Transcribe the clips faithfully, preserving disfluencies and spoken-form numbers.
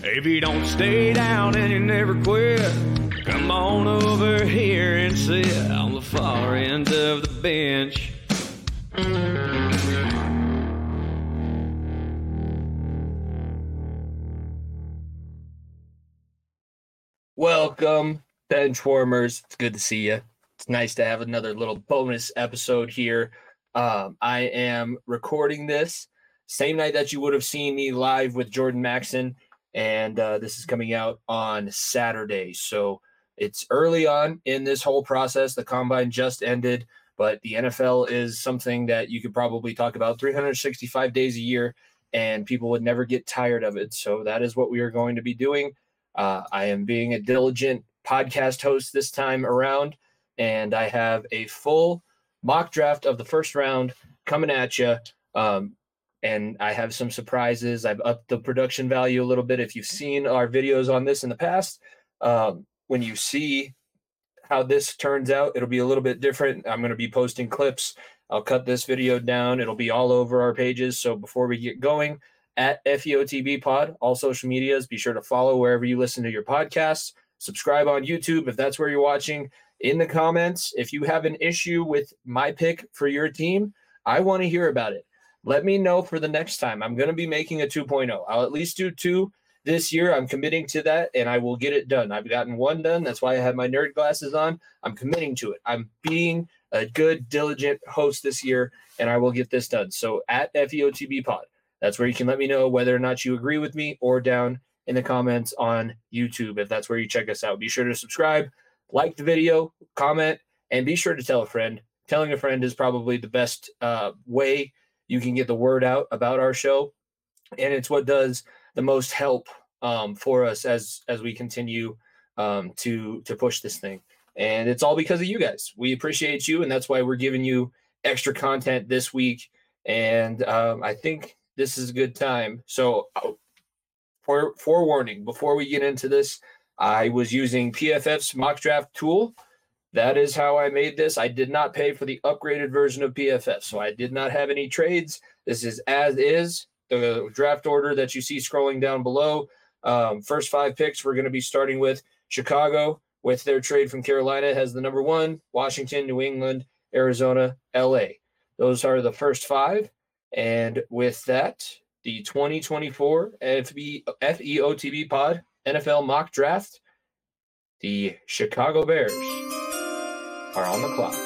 If you don't stay down and you never quit, come on over here and sit on the far end of the bench. Welcome, bench warmers. It's good to see you. It's nice to have another little bonus episode here. Um, I am recording this same night that you would have seen me live with Jordan Maxson, and uh, this is coming out on Saturday. So it's early on in this whole process. The combine just ended, but the N F L is something that you could probably talk about three hundred sixty-five days a year, and people would never get tired of it. So that is what we are going to be doing. Uh, I am being a diligent podcast host this time around, and I have a full mock draft of the first round coming at you. Um, and I have some surprises. I've upped the production value a little bit. If you've seen our videos on this in the past, um, when you see how this turns out, it'll be a little bit different. I'm going to be posting clips. I'll cut this video down. It'll be all over our pages. So before we get going, at F E O T B Pod, all social medias, be sure to follow wherever you listen to your podcasts. Subscribe on YouTube if that's where you're watching. In the comments, if you have an issue with my pick for your team, I want to hear about it. Let me know for the next time. I'm going to be making a two point oh. I'll at least do two this year. I'm committing to that, and I will get it done. I've gotten one done. That's why I have my nerd glasses on. I'm committing to it. I'm being a good, diligent host this year, and I will get this done. So at F E O T B Pod, that's where you can let me know whether or not you agree with me, or down in the comments on YouTube if that's where you check us out. Be sure to subscribe, like the video, comment, and be sure to tell a friend. Telling a friend is probably the best uh, way you can get the word out about our show, and it's what does the most help um, for us as as we continue um, to to push this thing. And it's all because of you guys. We appreciate you, and that's why we're giving you extra content this week. And um, I think this is a good time. So for forewarning, before we get into this, I was using P F F's mock draft tool. That is how I made this. I did not pay for the upgraded version of P F F, so I did not have any trades. This is as is, the draft order that you see scrolling down below. Um, first five picks, we're going to be starting with Chicago, with their trade from Carolina, has the number one, Washington, New England, Arizona, L A. Those are the first five. And with that, the twenty twenty-four F E O T B Pod N F L mock draft, the Chicago Bears are on the clock.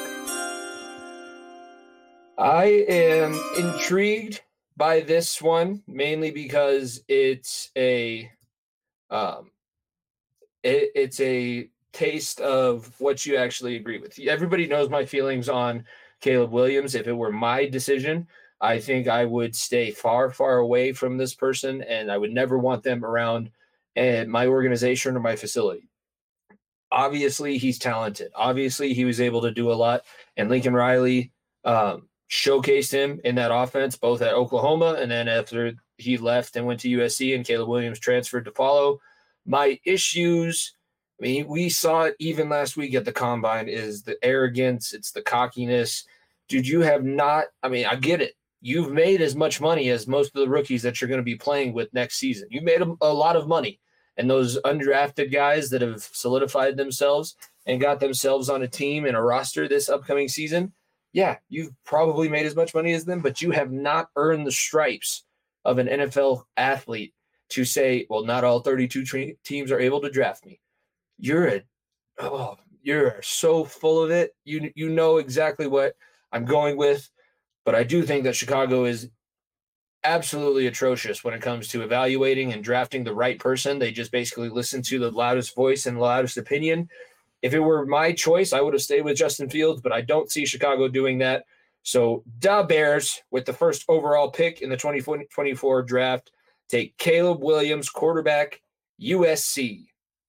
I am intrigued by this one, mainly because it's a um, it, it's a taste of what you actually agree with. Everybody knows my feelings on Caleb Williams. If it were my decision, I think I would stay far, far away from this person, and I would never want them around at my organization or my facility. Obviously, he's talented. Obviously, he was able to do a lot, and Lincoln Riley um, showcased him in that offense, both at Oklahoma and then after he left and went to U S C and Caleb Williams transferred to follow. My issues, I mean, we saw it even last week at the Combine, is the arrogance, it's the cockiness. Dude, you have not – I mean, I get it. You've made as much money as most of the rookies that you're going to be playing with next season. You made a, a lot of money. And those undrafted guys that have solidified themselves and got themselves on a team and a roster this upcoming season, yeah, you've probably made as much money as them, but you have not earned the stripes of an N F L athlete to say, well, not all thirty-two tre- teams are able to draft me. You're a, oh, you're so full of it. You you know exactly what I'm going with, but I do think that Chicago is absolutely atrocious when it comes to evaluating and drafting the right person. They just basically listen to the loudest voice and the loudest opinion. If it were my choice, I would have stayed with Justin Fields, but I don't see Chicago doing that. So Da Bears, with the first overall pick in the twenty twenty-four draft, take Caleb Williams, quarterback, U S C.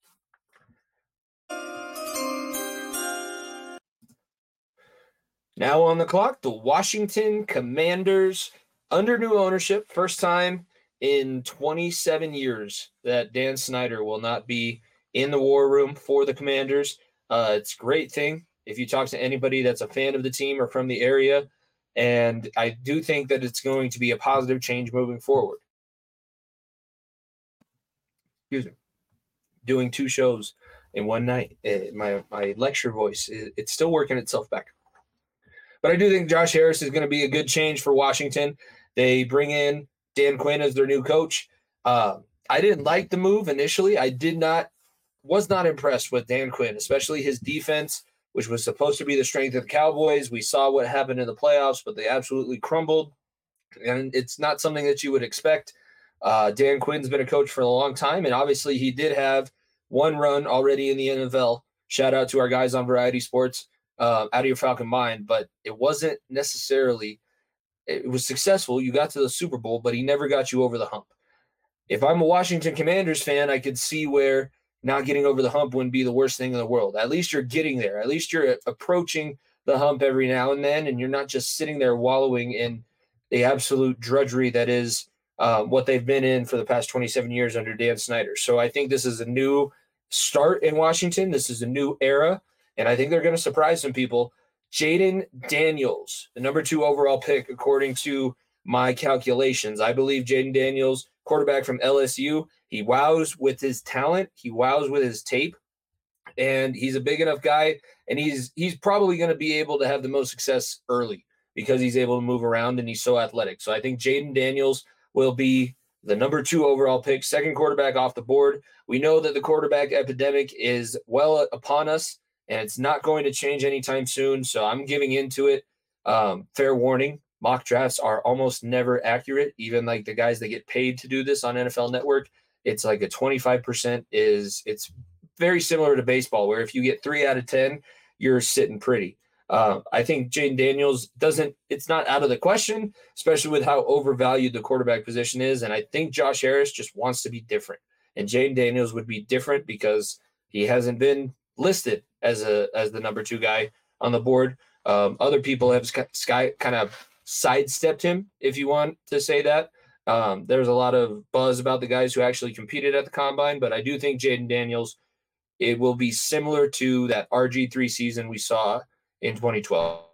Now on the clock, the Washington Commanders, under new ownership, first time in twenty-seven years that Dan Snyder will not be in the war room for the Commanders. Uh, it's a great thing if you talk to anybody that's a fan of the team or from the area, and I do think that it's going to be a positive change moving forward. excuse me, doing two shows in one night. It, my my lecture voice, it, it's still working itself back. But I do think Josh Harris is going to be a good change for Washington. They bring in Dan Quinn as their new coach. Uh, I didn't like the move initially. I did not, was not impressed with Dan Quinn, especially his defense, which was supposed to be the strength of the Cowboys. We saw what happened in the playoffs, but they absolutely crumbled. And it's not something that you would expect. Uh, Dan Quinn's been a coach for a long time, and obviously he did have one run already in the N F L. Shout out to our guys on Variety Sports. Uh, out of your Falcon mind, but it wasn't necessarily, it was successful. You got to the Super Bowl, but he never got you over the hump. If I'm a Washington Commanders fan, I could see where not getting over the hump wouldn't be the worst thing in the world. At least you're getting there. At least you're approaching the hump every now and then, and you're not just sitting there wallowing in the absolute drudgery that is uh, what they've been in for the past twenty-seven years under Dan Snyder. So I think this is a new start in Washington. This is a new era. And I think they're going to surprise some people. Jayden Daniels, the number two overall pick, according to my calculations. I believe Jayden Daniels, quarterback from L S U, he wows with his talent. He wows with his tape. And he's a big enough guy. And he's he's probably going to be able to have the most success early because he's able to move around and he's so athletic. So I think Jayden Daniels will be the number two overall pick, second quarterback off the board. We know that the quarterback epidemic is well upon us. And it's not going to change anytime soon, so I'm giving into it. Um, fair warning, mock drafts are almost never accurate, even like the guys that get paid to do this on N F L Network. It's like a twenty-five percent is – it's very similar to baseball, where if you get three out of ten, you're sitting pretty. Uh, I think Jayden Daniels doesn't – it's not out of the question, especially with how overvalued the quarterback position is, and I think Josh Harris just wants to be different. And Jayden Daniels would be different because he hasn't been listed as a as the number two guy on the board. Um, other people have sky kind of sidestepped him, if you want to say that. Um, there's a lot of buzz about the guys who actually competed at the combine, but I do think Jayden Daniels, it will be similar to that R G three season we saw in twenty twelve.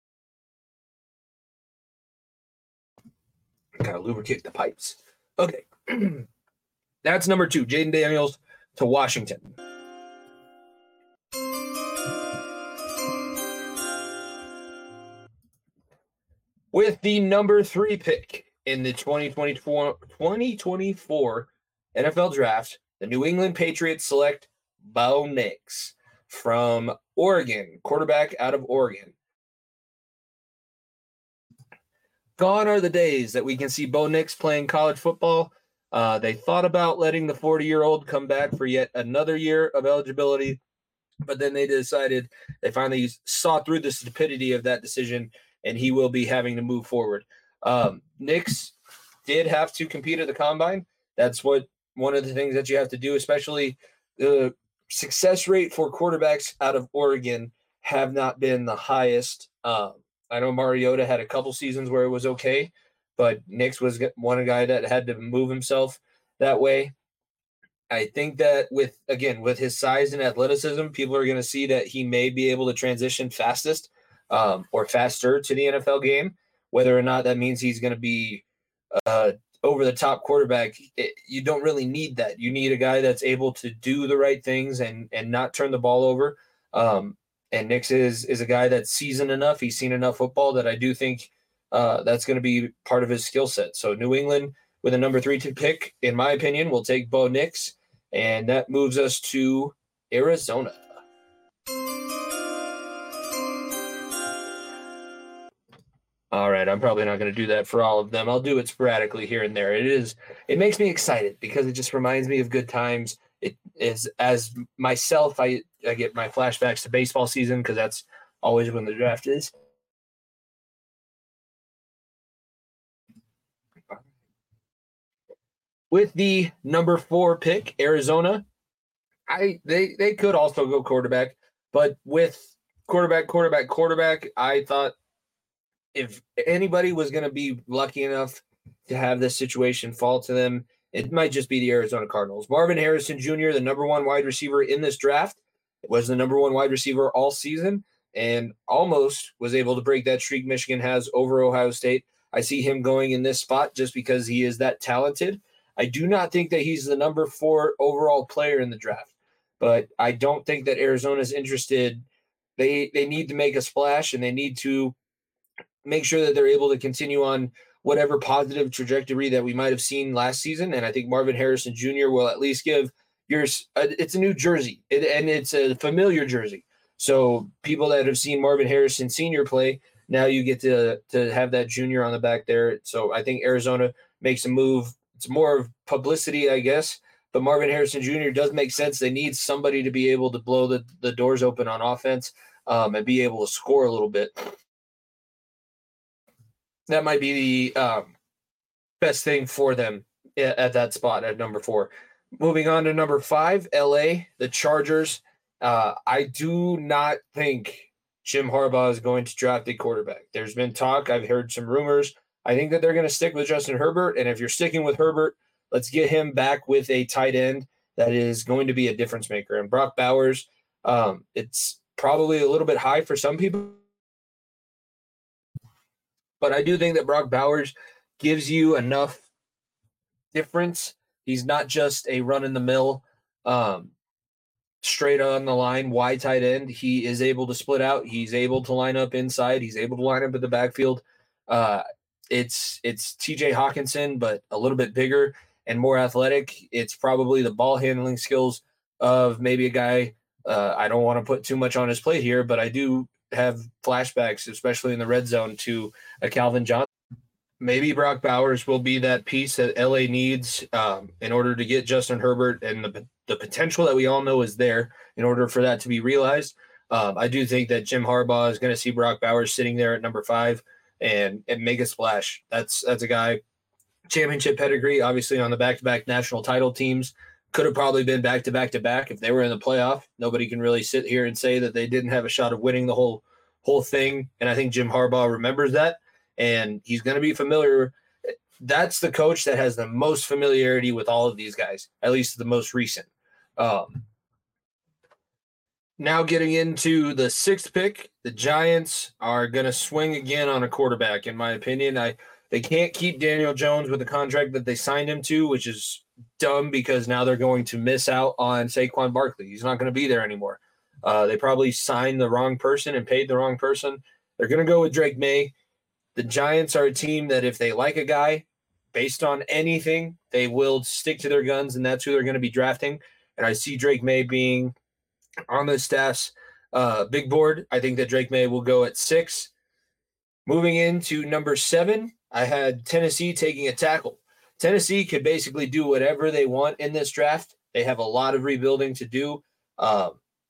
Gotta lubricate the pipes. Okay. That's number two, Jayden Daniels to Washington. With the number three pick in the twenty twenty-four, twenty twenty-four N F L Draft, the New England Patriots select Bo Nix from Oregon, quarterback out of Oregon. Gone are the days that we can see Bo Nix playing college football. Uh, they thought about letting the forty-year-old come back for yet another year of eligibility, but then they decided they finally saw through the stupidity of that decision, and he will be having to move forward. Um, Nix did have to compete at the combine. That's what one of the things that you have to do, especially the success rate for quarterbacks out of Oregon have not been the highest. Um, I know Mariota had a couple seasons where it was okay, but Nix was one guy that had to move himself that way. I think that with, again, with his size and athleticism, people are going to see that he may be able to transition fastest um, or faster to the N F L game. Whether or not that means he's going to be uh, over-the-top quarterback, it, you don't really need that. You need a guy that's able to do the right things and and not turn the ball over. Um, and Nix is, is a guy that's seasoned enough. He's seen enough football that I do think uh, that's going to be part of his skill set. So New England, with a number three to pick, in my opinion, will take Bo Nix, and that moves us to Arizona. All right, I'm probably not going to do that for all of them. I'll do it sporadically here and there. It is, it makes me excited because it just reminds me of good times. It is, as myself, I, I get my flashbacks to baseball season because that's always when the draft is. With the number four pick, Arizona, I they they could also go quarterback, but with quarterback, quarterback, quarterback, I thought if anybody was going to be lucky enough to have this situation fall to them, it might just be the Arizona Cardinals. Marvin Harrison Junior, the number one wide receiver in this draft, was the number one wide receiver all season and almost was able to break that streak Michigan has over Ohio State. I see him going in this spot just because he is that talented. I do not think that he's the number four overall player in the draft, but I don't think that Arizona is interested. They they need to make a splash, and they need to make sure that they're able to continue on whatever positive trajectory that we might have seen last season. And I think Marvin Harrison Junior will at least give yours. It's a new jersey, and it's a familiar jersey. So people that have seen Marvin Harrison Senior play, now you get to to have that junior on the back there. So I think Arizona makes a move. It's more of publicity, I guess. But Marvin Harrison Junior does make sense. They need somebody to be able to blow the, the doors open on offense um, and be able to score a little bit. That might be the um, best thing for them at that spot at number four. Moving on to number five, L A, the Chargers. Uh, I do not think Jim Harbaugh is going to draft a quarterback. There's been talk. I've heard some rumors. I think that they're going to stick with Justin Herbert. And if you're sticking with Herbert, let's get him back with a tight end that is going to be a difference maker. And Brock Bowers, um, it's probably a little bit high for some people. But I do think that Brock Bowers gives you enough difference. He's not just a run-in-the-mill, um, straight on the line, wide tight end. He is able to split out. He's able to line up inside. He's able to line up in the backfield. Uh, it's it's T J Hawkinson, but a little bit bigger and more athletic. It's probably the ball handling skills of maybe a guy. Uh, I don't want to put too much on his plate here, but I do have flashbacks, especially in the red zone, to a Calvin Johnson. Maybe Brock Bowers will be that piece that L A needs um, in order to get Justin Herbert and the, the potential that we all know is there in order for that to be realized. Um, I do think that Jim Harbaugh is going to see Brock Bowers sitting there at number five and, and make a splash. That's, that's a guy, championship pedigree, obviously on the back-to-back national title teams. Could have probably been back-to-back-to-back if they were in the playoff. Nobody can really sit here and say that they didn't have a shot of winning the whole whole thing. And I think Jim Harbaugh remembers that, and he's going to be familiar. That's the coach that has the most familiarity with all of these guys, at least the most recent. Um, now getting into the sixth pick, the Giants are going to swing again on a quarterback, in my opinion. I They can't keep Daniel Jones with the contract that they signed him to, which is dumb because now they're going to miss out on Saquon Barkley. He's not going to be there anymore. Uh, they probably signed the wrong person and paid the wrong person. They're going to go with Drake May. The Giants are a team that if they like a guy, based on anything, they will stick to their guns, and that's who they're going to be drafting. And I see Drake May being on the staff's uh, big board. I think that Drake May will go at six. Moving into number seven, I had Tennessee taking a tackle. Tennessee could basically do whatever they want in this draft. They have a lot of rebuilding to do. Um,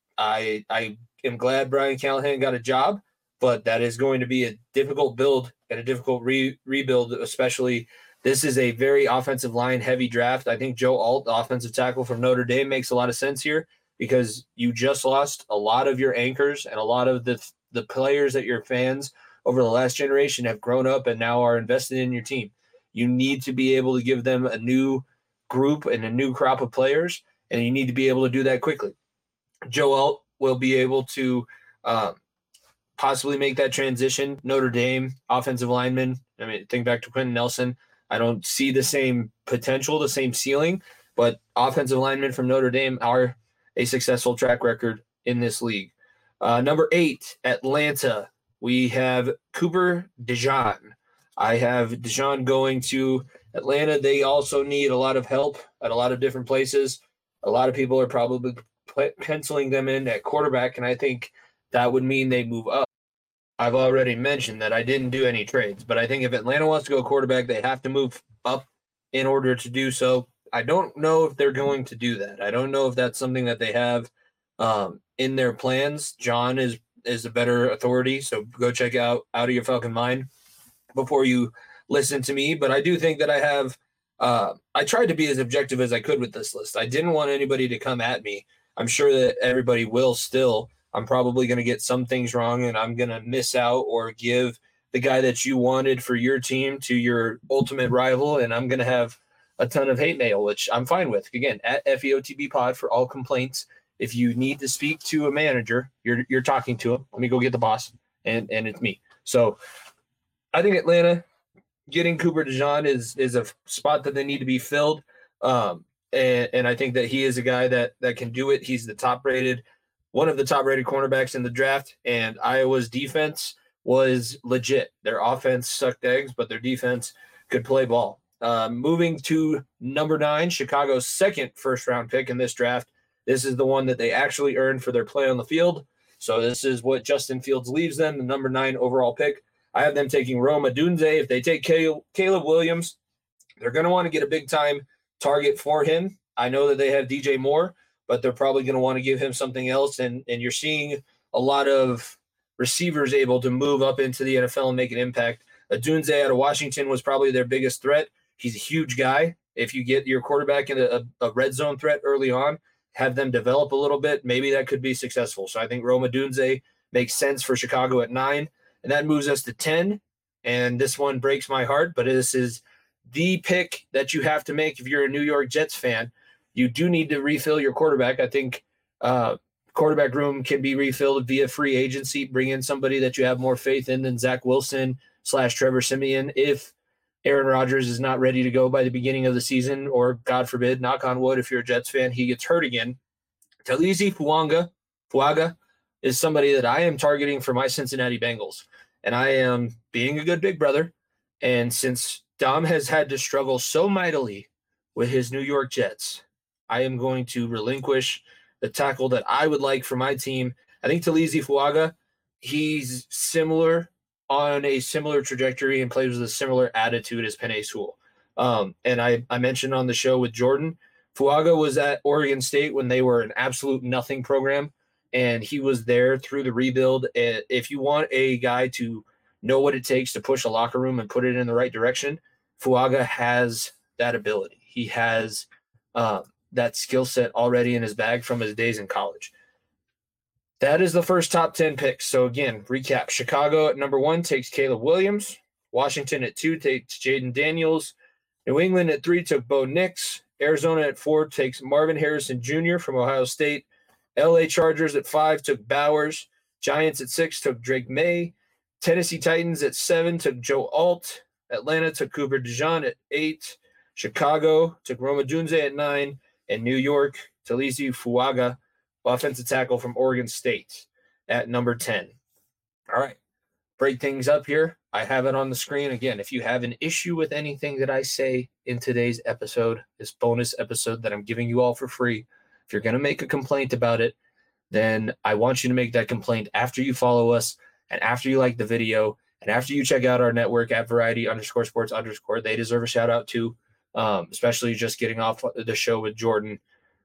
I I am glad Brian Callahan got a job, but that is going to be a difficult build and a difficult re- rebuild, especially this is a very offensive line heavy draft. I think Joe Alt, the offensive tackle from Notre Dame, makes a lot of sense here because you just lost a lot of your anchors and a lot of the, the players that your fans over the last generation have grown up and now are invested in your team. You need to be able to give them a new group and a new crop of players, and you need to be able to do that quickly. Joe Alt will be able to um, possibly make that transition. Notre Dame, offensive lineman. I mean, think back to Quentin Nelson. I don't see the same potential, the same ceiling, but offensive linemen from Notre Dame are a successful track record in this league. Uh, number eight, Atlanta. We have Cooper DeJean. I have DeJean going to Atlanta. They also need a lot of help at a lot of different places. A lot of people are probably penciling them in at quarterback, and I think that would mean they move up. I've already mentioned that I didn't do any trades, but I think if Atlanta wants to go quarterback, they have to move up in order to do so. I don't know if they're going to do that. I don't know if that's something that they have um, in their plans. John is is a better authority, so go check out Out of Your Falcon Mind before you listen to me. But I do think that I have uh, – I tried to be as objective as I could with this list. I didn't want anybody to come at me. I'm sure that everybody will still. I'm probably going to get some things wrong, and I'm going to miss out or give the guy that you wanted for your team to your ultimate rival, and I'm going to have a ton of hate mail, which I'm fine with. Again, at F E O T B pod for all complaints. If you need to speak to a manager, you're you're talking to him. Let me go get the boss, and, and it's me. So I think Atlanta getting Cooper DeJean is is a spot that they need to be filled. Um, and, and I think that he is a guy that that can do it. He's the top rated, one of the top rated cornerbacks in the draft. And Iowa's defense was legit. Their offense sucked eggs, but their defense could play ball. Uh, moving to number nine, Chicago's second first round pick in this draft. This is the one that they actually earned for their play on the field. So this is what Justin Fields leaves them, the number nine overall pick. I have them taking Rome Odunze. If they take Caleb Williams, they're going to want to get a big-time target for him. I know that they have D J Moore, but they're probably going to want to give him something else. And, and you're seeing a lot of receivers able to move up into the N F L and make an impact. Odunze out of Washington was probably their biggest threat. He's a huge guy. If you get your quarterback in a, a red zone threat early on, have them develop a little bit, maybe that could be successful. So I think Rome Odunze makes sense for Chicago at nine. And that moves us to ten. And this one breaks my heart, but this is the pick that you have to make if you're a New York Jets fan. You do need to refill your quarterback. I think uh, quarterback room can be refilled via free agency. Bring in somebody that you have more faith in than Zach Wilson slash Trevor Siemian. If Aaron Rodgers is not ready to go by the beginning of the season, or God forbid, knock on wood, if you're a Jets fan, he gets hurt again. Talizi Fuanga, Fuaga is somebody that I am targeting for my Cincinnati Bengals. And I am being a good big brother. And since Dom has had to struggle so mightily with his New York Jets, I am going to relinquish the tackle that I would like for my team. I think Talizi Fuaga, he's similar on a similar trajectory and plays with a similar attitude as Penei Sewell. Um, and I, I mentioned on the show with Jordan, Fuaga was at Oregon State when they were an absolute nothing program, and he was there through the rebuild. And if you want a guy to know what it takes to push a locker room and put it in the right direction, Fuaga has that ability. He has um, that skill set already in his bag from his days in college. That is the first top ten picks. So again, recap. Chicago at number one takes Caleb Williams. Washington at two takes Jaden Daniels. New England at three took Bo Nix. Arizona at four takes Marvin Harrison Junior from Ohio State. L A Chargers at five took Bowers. Giants at six took Drake May. Tennessee Titans at seven took Joe Alt. Atlanta took Cooper DeJean at eight. Chicago took Rome Odunze at nine. And New York, Talizi Fuaga, offensive tackle from Oregon State, at number ten. All right, break things up here. I have it on the screen. Again, if you have an issue with anything that I say in today's episode, this bonus episode that I'm giving you all for free, if you're going to make a complaint about it, then I want you to make that complaint after you follow us and after you like the video and after you check out our network at variety underscore sports underscore. They deserve a shout out too, um, especially just getting off the show with Jordan.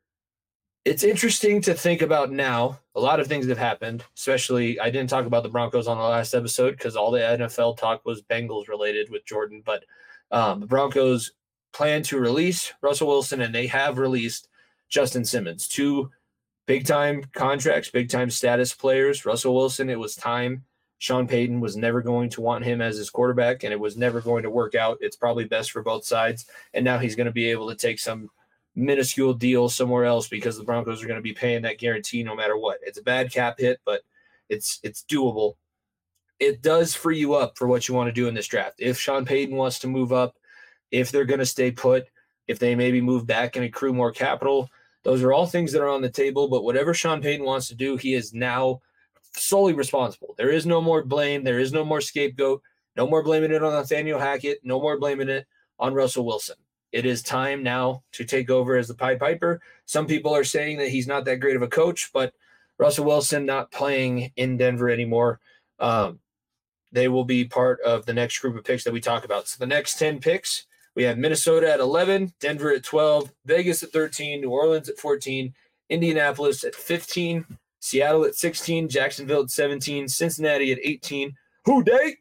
It's interesting to think about now. A lot of things have happened, especially I didn't talk about the Broncos on the last episode because all the N F L talk was Bengals related with Jordan. But um, the Broncos plan to release Russell Wilson, and they have released Justin Simmons, two big-time contracts, big-time status players. Russell Wilson, it was time. Sean Payton was never going to want him as his quarterback, and it was never going to work out. It's probably best for both sides. And now he's going to be able to take some minuscule deal somewhere else because the Broncos are going to be paying that guarantee no matter what. It's a bad cap hit, but it's it's doable. It does free you up for what you want to do in this draft. If Sean Payton wants to move up, if they're going to stay put, if they maybe move back and accrue more capital, those are all things that are on the table. But whatever Sean Payton wants to do, he is now solely responsible. There is no more blame. There is no more scapegoat. No more blaming it on Nathaniel Hackett. No more blaming it on Russell Wilson. It is time now to take over as the Pied Piper. Some people are saying that he's not that great of a coach, but Russell Wilson not playing in Denver anymore. Um, they will be part of the next group of picks that we talk about. So the next ten picks, we have Minnesota at eleven, Denver at twelve, Vegas at thirteen, New Orleans at fourteen, Indianapolis at fifteen, Seattle at sixteen, Jacksonville at seventeen, Cincinnati at eighteen. Who dey?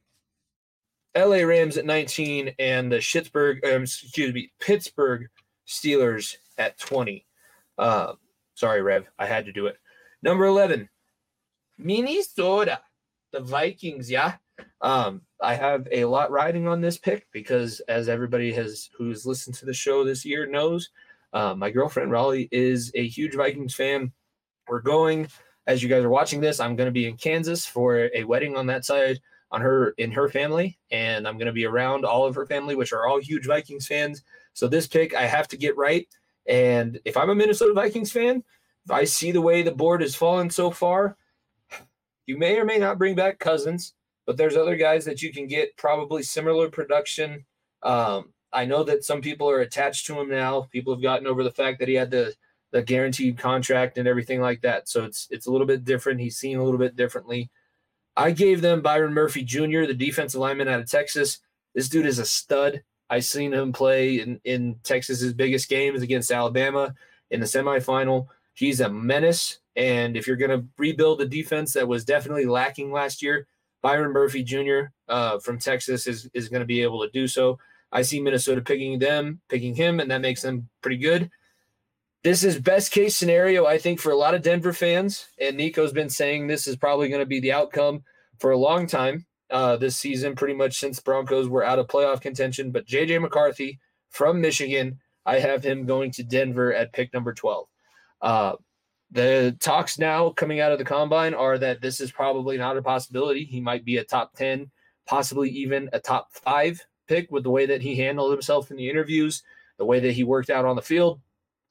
L A Rams at nineteen, and the Pittsburgh, um, excuse me, Pittsburgh Steelers at twenty. Uh, sorry, Rev, I had to do it. Number eleven, Minnesota, the Vikings. Yeah, um, I have a lot riding on this pick because, as everybody has who's listened to the show this year knows, uh, my girlfriend Raleigh is a huge Vikings fan. We're going, as you guys are watching this, I'm going to be in Kansas for a wedding on that side. On her in her family, and I'm going to be around all of her family, which are all huge Vikings fans. So this pick I have to get right. And if I'm a Minnesota Vikings fan, if I see the way the board has fallen so far, you may or may not bring back Cousins, but there's other guys that you can get probably similar production. Um, I know that some people are attached to him now. People have gotten over the fact that he had the the guaranteed contract and everything like that. So it's it's a little bit different. He's seen a little bit differently. I gave them Byron Murphy Junior, the defensive lineman out of Texas. This dude is a stud. I've seen him play in, in Texas's biggest games against Alabama in the semifinal. He's a menace. And if you're going to rebuild a defense that was definitely lacking last year, Byron Murphy Junior Uh, from Texas is, is going to be able to do so. I see Minnesota picking them, picking him, and that makes them pretty good. This is best case scenario, I think, for a lot of Denver fans. And Nico's been saying this is probably going to be the outcome for a long time uh, this season, pretty much since Broncos were out of playoff contention. But J J McCarthy from Michigan, I have him going to Denver at pick number twelve. Uh, the talks now coming out of the combine are that this is probably not a possibility. He might be a top ten, possibly even a top five pick with the way that he handled himself in the interviews, the way that he worked out on the field.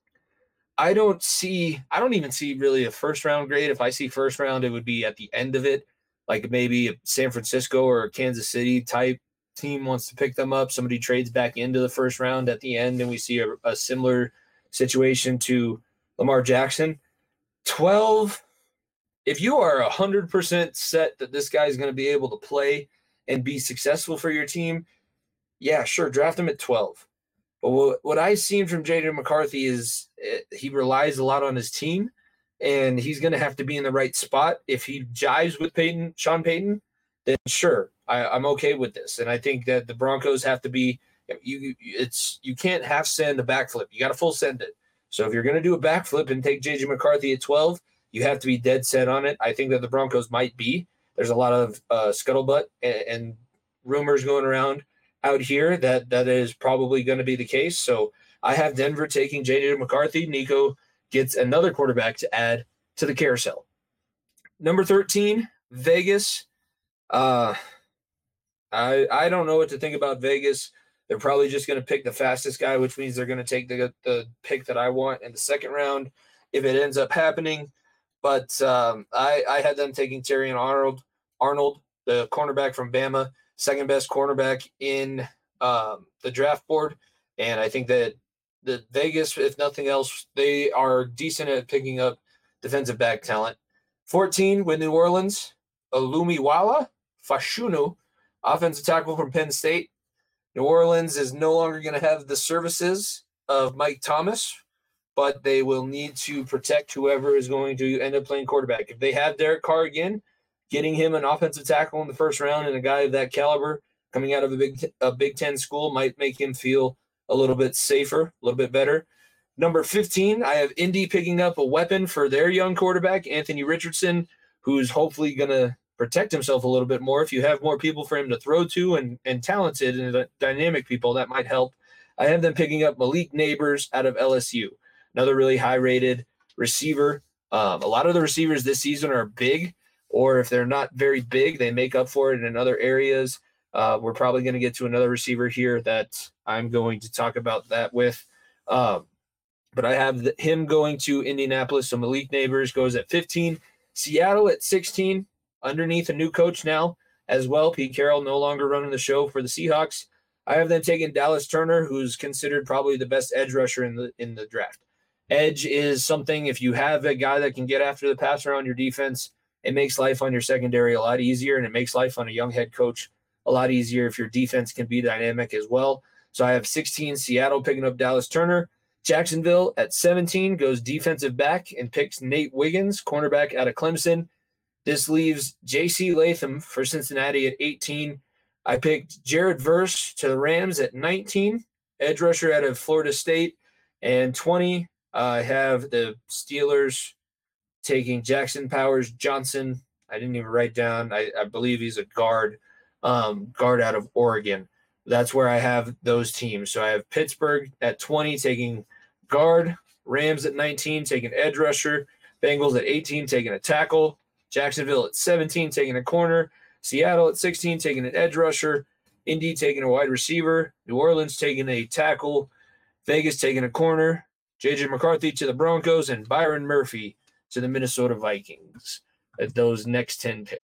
I don't see, I don't even see really a first round grade. If I see first round, it would be at the end of it, like maybe a San Francisco or a Kansas City type team wants to pick them up. Somebody trades back into the first round at the end, and we see a, a similar situation to Lamar Jackson. twelve, if you are one hundred percent set that this guy is going to be able to play and be successful for your team, yeah, sure, draft him at twelve. But what, what I've seen from J J McCarthy is it, he relies a lot on his team, and he's going to have to be in the right spot. If he jives with Peyton, Sean Payton, then sure, I, I'm okay with this. And I think that the Broncos have to be you. It's you can't half send a backflip. You got to full send it. So if you're going to do a backflip and take J J McCarthy at twelve, you have to be dead set on it. I think that the Broncos might be. There's a lot of uh, scuttlebutt and, and rumors going around out here that that is probably going to be the case. So I have Denver taking J J McCarthy. Nico gets another quarterback to add to the carousel. Number thirteen, Vegas. Uh, I I don't know what to think about Vegas. They're probably just going to pick the fastest guy, which means they're going to take the the pick that I want in the second round if it ends up happening. But um, I I had them taking Terrion Arnold, Arnold, the cornerback from Bama, second best cornerback in um, the draft board. And I think that the Vegas, if nothing else, they are decent at picking up defensive back talent. fourteen with New Orleans, Olumiwala Fashunu, offensive tackle from Penn State. New Orleans is no longer going to have the services of Mike Thomas, but they will need to protect whoever is going to end up playing quarterback. If they have Derek Carr again, getting him an offensive tackle in the first round and a guy of that caliber coming out of a Big a Big Ten school might make him feel a little bit safer, a little bit better. Number fifteen, I have Indy picking up a weapon for their young quarterback, Anthony Richardson, who's hopefully going to protect himself a little bit more. If you have more people for him to throw to and, and talented and dynamic people, that might help. I have them picking up Malik Neighbors out of L S U, another really high-rated receiver. Um, a lot of the receivers this season are big, or if they're not very big, they make up for it in other areas. Uh, we're probably going to get to another receiver here that I'm going to talk about that with. Um, but I have the, him going to Indianapolis, so Malik Neighbors goes at fifteen. Seattle at sixteen, underneath a new coach now as well. Pete Carroll no longer running the show for the Seahawks. I have them taking Dallas Turner, who's considered probably the best edge rusher in the in the draft. Edge is something, if you have a guy that can get after the passer on your defense, it makes life on your secondary a lot easier, and it makes life on a young head coach a lot easier if your defense can be dynamic as well. So I have sixteen, Seattle picking up Dallas Turner. Jacksonville at seventeen goes defensive back and picks Nate Wiggins, cornerback out of Clemson. This leaves J C Latham for Cincinnati at eighteen. I picked Jared Verse to the Rams at nineteen, edge rusher out of Florida State. And twenty, uh, I have the Steelers taking Jackson Powers Johnson. I didn't even write down. I, I believe he's a guard, um, guard out of Oregon. That's where I have those teams. So I have Pittsburgh at twenty taking guard, Rams at nineteen taking edge rusher, Bengals at eighteen taking a tackle, Jacksonville at seventeen taking a corner, Seattle at sixteen taking an edge rusher, Indy taking a wide receiver, New Orleans taking a tackle, Vegas taking a corner. J J McCarthy to the Broncos and Byron Murphy to the Minnesota Vikings at those next ten picks.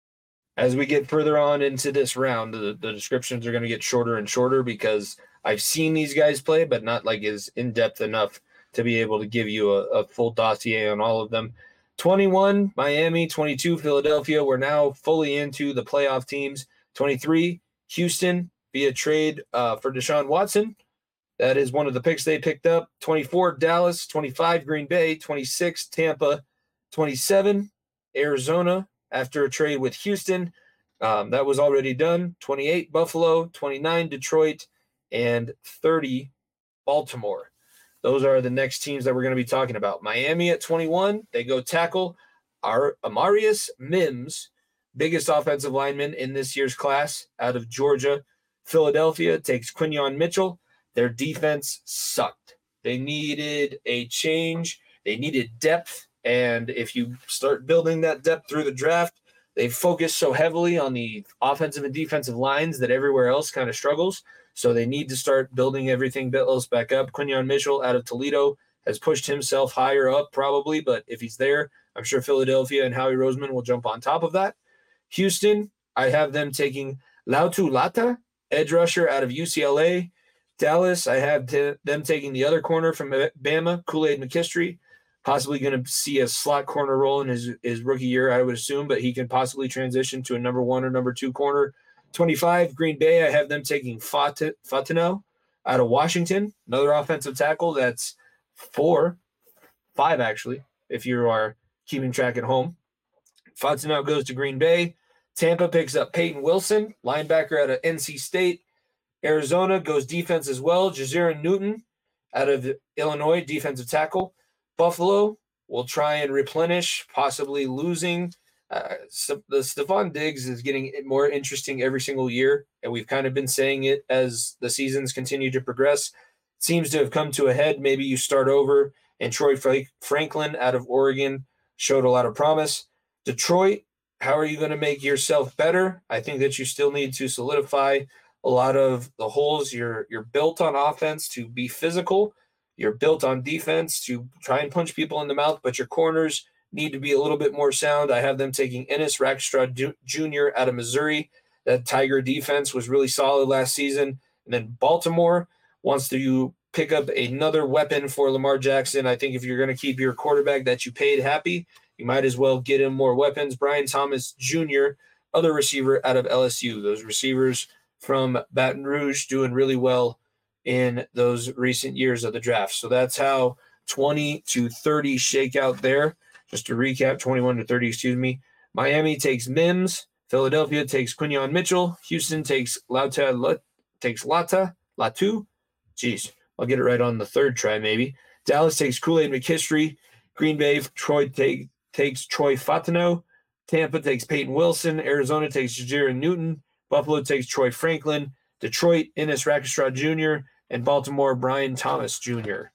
As we get further on into this round, the, the descriptions are going to get shorter and shorter because I've seen these guys play, but not like is in-depth enough to be able to give you a, a full dossier on all of them. twenty-one, Miami. twenty-two, Philadelphia. We're now fully into the playoff teams. twenty-three, Houston via trade uh, for Deshaun Watson. That is one of the picks they picked up. twenty-four, Dallas. twenty-five, Green Bay. twenty-six, Tampa. twenty-seven, Arizona after a trade with Houston. Um, that was already done. twenty-eight, Buffalo. twenty-nine, Detroit. And thirty, Baltimore. Those are the next teams that we're going to be talking about. Miami at twenty-one, they go tackle our Amarius Mims, biggest offensive lineman in this year's class out of Georgia. Philadelphia takes Quinyon Mitchell. Their defense sucked. They needed a change. They needed depth. And if you start building that depth through the draft, they focus so heavily on the offensive and defensive lines that everywhere else kind of struggles. So they need to start building everything else back up. Quinyon Mitchell out of Toledo has pushed himself higher up probably, but if he's there, I'm sure Philadelphia and Howie Roseman will jump on top of that. Houston, I have them taking Laiatu Lata, edge rusher out of U C L A. Dallas, I have t- them taking the other corner from Bama, Kool-Aid McKinstry, possibly going to see a slot corner role in his, his rookie year, I would assume, but he can possibly transition to a number one or number two corner. twenty-five, Green Bay, I have them taking Fat- Fatino out of Washington, another offensive tackle. That's four, five actually, if you are keeping track at home. Fatino goes to Green Bay. Tampa picks up Peyton Wilson, linebacker out of N C State. Arizona goes defense as well. Jaziran Newton out of Illinois, defensive tackle. Buffalo will try and replenish, possibly losing. Uh, so the Stephon Diggs is getting more interesting every single year, and we've kind of been saying it as the seasons continue to progress. It seems to have come to a head. Maybe you start over, and Troy Frank- Franklin out of Oregon showed a lot of promise. Detroit, how are you going to make yourself better? I think that you still need to solidify a lot of the holes. You're you're built on offense to be physical. You're built on defense to try and punch people in the mouth, but your corners need to be a little bit more sound. I have them taking Ennis Rackstraw Junior out of Missouri. That Tiger defense was really solid last season. And then Baltimore wants to pick up another weapon for Lamar Jackson. I think if you're going to keep your quarterback that you paid happy, you might as well get him more weapons. Brian Thomas Junior, other receiver out of L S U. Those receivers from Baton Rouge doing really well in those recent years of the draft. So that's how twenty to thirty shake out there. Just to recap, twenty-one to thirty, excuse me. Miami takes Mims. Philadelphia takes Quinyon Mitchell. Houston takes Lata, takes Lata, Latu. Jeez, I'll get it right on the third try maybe. Dallas takes Kool-Aid McKinstry. Green Bay, Troy take, takes Troy Fatino. Tampa takes Peyton Wilson. Arizona takes Jaziran Newton. Buffalo takes Troy Franklin. Detroit, Ennis Rackstraw Junior And Baltimore, Brian Thomas Junior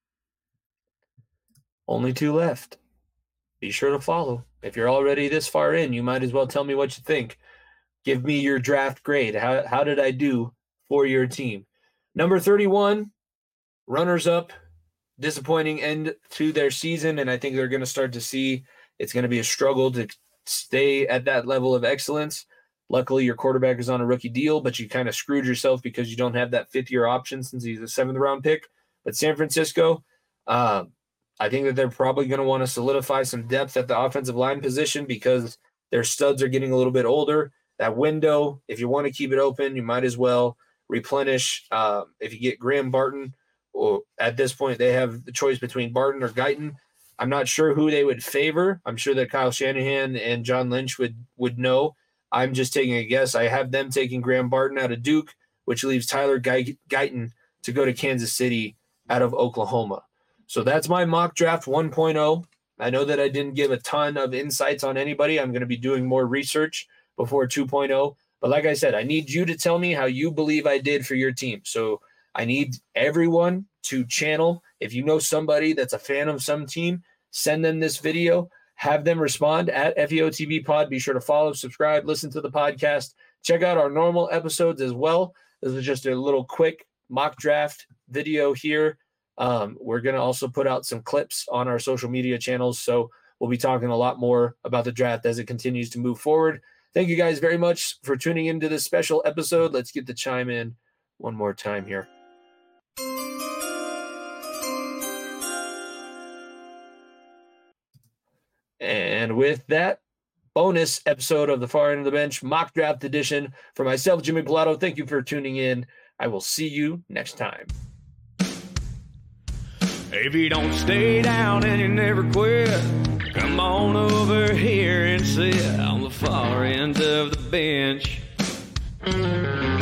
Only two left. Be sure to follow. If you're already this far in, you might as well tell me what you think. Give me your draft grade. How, how did I do for your team? Number thirty-one, runners-up, disappointing end to their season, and I think they're going to start to see it's going to be a struggle to stay at that level of excellence. Luckily, your quarterback is on a rookie deal, but you kind of screwed yourself because you don't have that fifth-year option since he's a seventh-round pick. But San Francisco, uh, I think that they're probably going to want to solidify some depth at the offensive line position because their studs are getting a little bit older. That window, if you want to keep it open, you might as well replenish. Um, if you get Graham Barton, or at this point they have the choice between Barton or Guyton. I'm not sure who they would favor. I'm sure that Kyle Shanahan and John Lynch would would know. I'm just taking a guess. I have them taking Graham Barton out of Duke, which leaves Tyler Guyton to go to Kansas City out of Oklahoma. So that's my mock draft one point oh. I know that I didn't give a ton of insights on anybody. I'm going to be doing more research before two point oh. But like I said, I need you to tell me how you believe I did for your team. So I need everyone to channel. If you know somebody that's a fan of some team, send them this video. Have them respond at F E O T V Pod. Be sure to follow, subscribe, listen to the podcast. Check out our normal episodes as well. This is just a little quick mock draft video here. Um, we're going to also put out some clips on our social media channels. So we'll be talking a lot more about the draft as it continues to move forward. Thank you guys very much for tuning into this special episode. Let's get the chime in one more time here. And with that, bonus episode of the Far End of the Bench mock draft edition for myself, Jimmy Pilato. Thank you for tuning in. I will see you next time. If you don't stay down and you never quit, come on over here and sit on the far end of the bench.